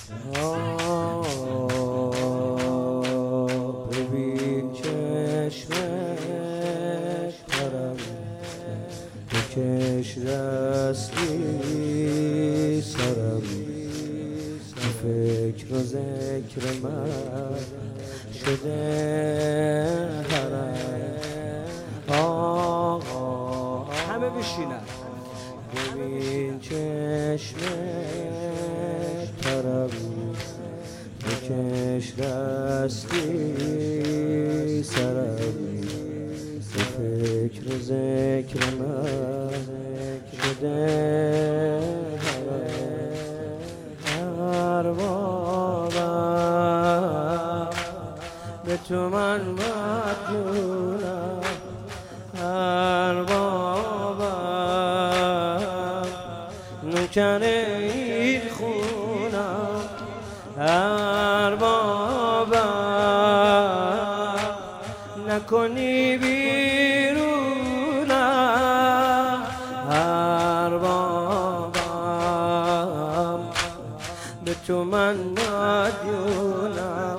ببین چشمت حرم بکش دستی سرم، فکر و ذکر من شده حرم. آقا همه بشینن. ببین چشمت حرم بکش دستی سرم، فکر و ذکر من شده اربابم، به تو من مدیونم اربابم، نوکر این خونم اربابم، نکنی بیرونم اربابم، به تو من مدیونم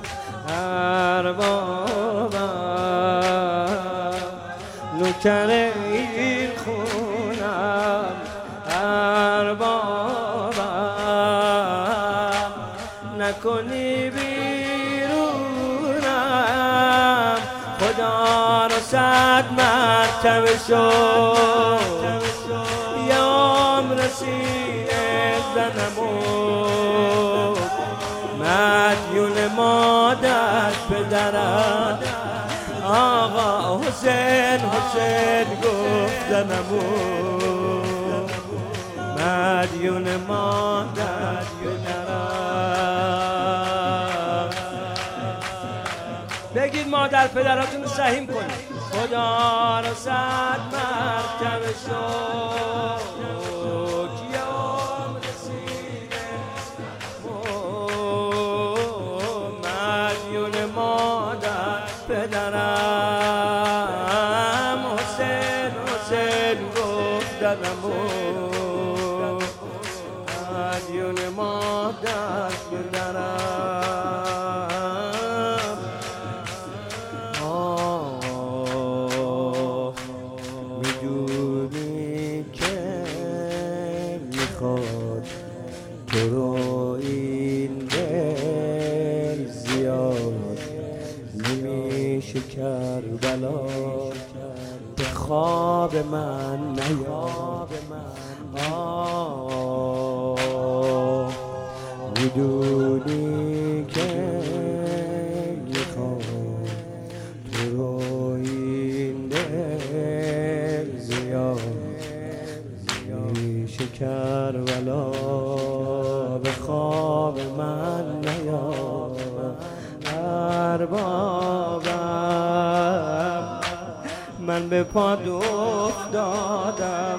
اربابم، نوکر این خونم اربابم، نکنی بیرونم. خدا رو 100 مرتبه شد یام رسیده زنمون، مدیون مادر پدرم آقا حسین حسین گفت زنمون، مدیون مادر پدرم. بگید مادر پدراتون رو سهیم کنید. خدا رو 100 مرتبه شد یام رسیده مدیون مادر پدرم، حسین حسین گفتنمون، مدیون مادر پدرم. میدونی که میخواد تو رو این دل زیاد، نمیشه کربلا به خواب من نیاد. میدونی که میخواد تو رو این دل زیاد، نمیشه کربلا به خواب من نیاد اربابم، من به پاد افتادم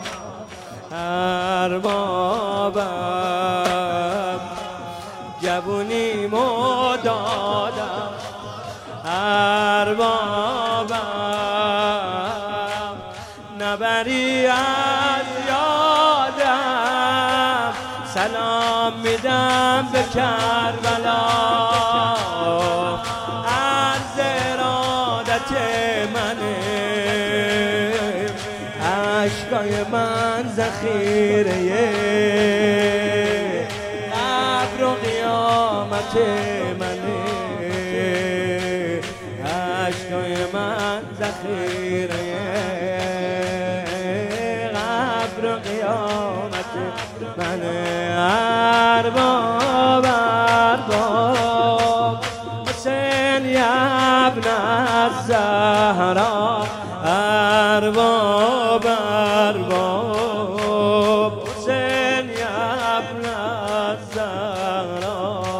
اربابم، جوونیمو دادم اربابم، نبری از یادم، سلام میدم به کربلا، عرض ارادت منه، عشقای من ذخیره قبر و قیامت منه، عشقای من ذخیره قبر و قیامت منه ارباب ارباب، حسین ابن الزهرا ارباب ارباب، حسین ابن الزهرا.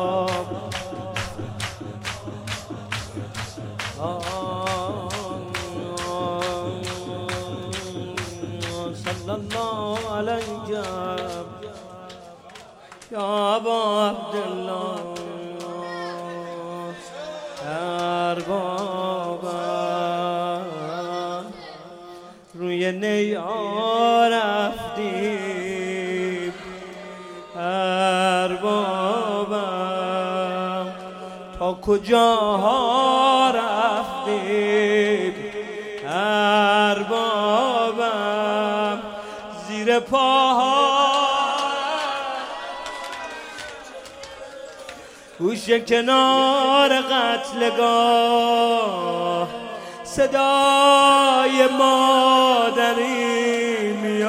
صلی الله علیک یا ابا عبدالله اربابم، روی نیا رفتیم اربابم، اربابم تا کجاها رفتید اربابم زیر پاها گوش کنار قتلگاه صدای مادری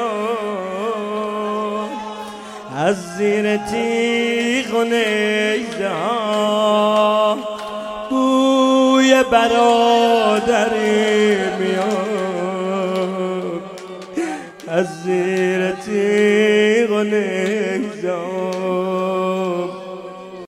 میاد از زیر تیغ و نیزه ها بوی برادری میاد از زیر تیغ و نیزه ها